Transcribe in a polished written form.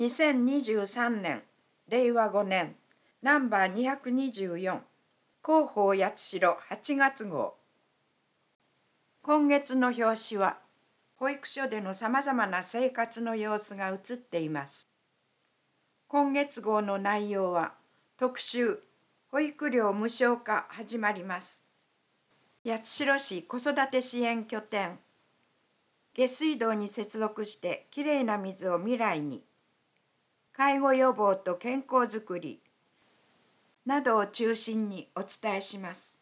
2023年令和5年ナンバー224広報八代8月号。今月の表紙は保育所でのさまざまな生活の様子が写っています。今月号の内容は特集保育料無償化始まります。八代市子育て支援拠点下水道に接続してきれいな水を未来に、介護予防と健康づくりなどを中心にお伝えします。